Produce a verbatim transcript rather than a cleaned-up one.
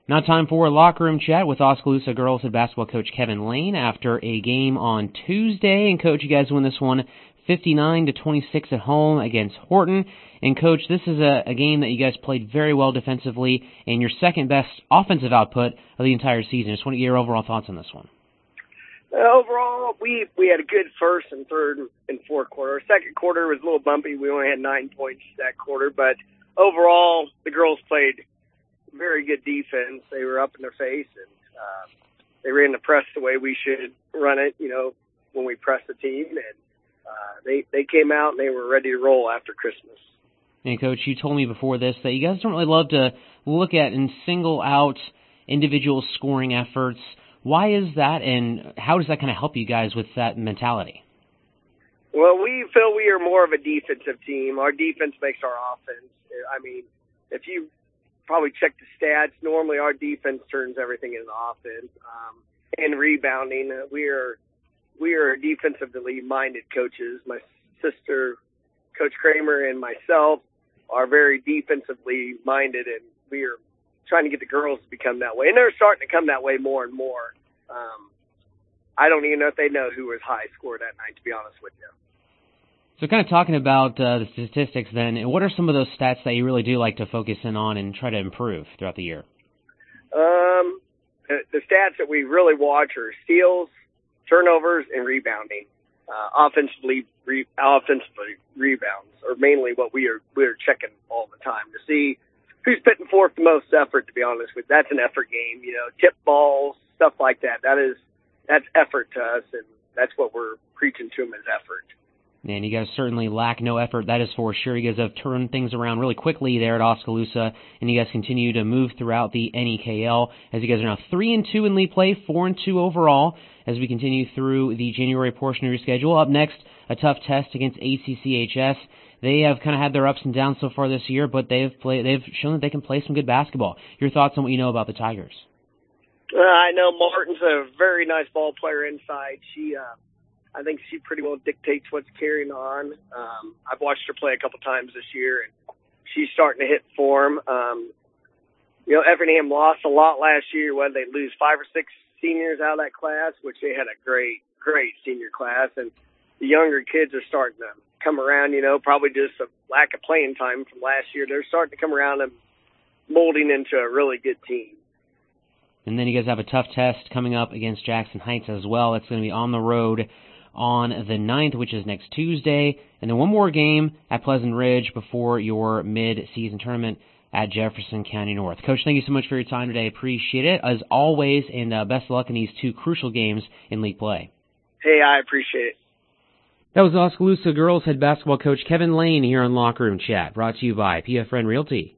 Now time for locker room chat with Oskaloosa girls head basketball coach Kevin Lane after a game on Tuesday. And coach, you guys win this one fifty-nine to twenty-six at home against Horton. And coach, this is a, a game that you guys played very well defensively and your second best offensive output of the entire season. Just want to get your overall thoughts on this one. Uh, overall, we we had a good first and third and fourth quarter. Our second quarter was a little bumpy. We only had nine points that quarter, but overall, the girls played very good defense. They were up in their face, and uh, they ran the press the way we should run it, you know, when we press the team. And uh, they, they came out, and they were ready to roll after Christmas. And, Coach, you told me before this that you guys don't really love to look at and single out individual scoring efforts. Why is that, and how does that kind of help you guys with that mentality? Well, we feel we are more of a defensive team. Our defense makes our offense. I mean, if you probably check the stats, normally our defense turns everything into offense. Um, and rebounding, uh, we are we are defensively minded coaches. My sister, Coach Kramer, and myself are very defensively minded, and we are trying to get the girls to become that way. And they're starting to come that way more and more. Um, I don't even know if they know who was high scored that night, to be honest with you. So kind of talking about uh, the statistics then, what are some of those stats that you really do like to focus in on and try to improve throughout the year? Um, the, the stats that we really watch are steals, turnovers, and rebounding. Uh, offensively, re, offensively rebounds are mainly what we are we are checking all the time to see who's putting forth the most effort. To be honest with you, that's an effort game. You know, tip balls, stuff like that. That is that's effort to us, and that's what we're preaching to them as effort. And you guys certainly lack no effort, that is for sure. You guys have turned things around really quickly there at Oskaloosa, and you guys continue to move throughout the N E K L, as you guys are now three and two in league play, four and two overall, as we continue through the January portion of your schedule. Up next, a tough test against A C C H S. They have kind of had their ups and downs so far this year, but they've played, they've shown that they can play some good basketball. Your thoughts on what you know about the Tigers? Uh, I know Martin's a very nice ball player inside. She, uh, I think she pretty well dictates what's carrying on. Um, I've watched her play a couple times this year, and she's starting to hit form. Um, you know, Effingham lost a lot last year. When they lose five or six seniors out of that class, which they had a great, great senior class, and the younger kids are starting to come around. You know, probably just a lack of playing time from last year. They're starting to come around and molding into a really good team. And then you guys have a tough test coming up against Jackson Heights as well. It's going to be on the road on the ninth, which is next Tuesday, and then one more game at Pleasant Ridge before your mid-season tournament at Jefferson County North. Coach, thank you so much for your time today. Appreciate it, as always, and uh, best of luck in these two crucial games in league play. Hey, I appreciate it. That was Oskaloosa girls head basketball coach Kevin Lane here on Locker Room Chat, brought to you by P F Friend Realty.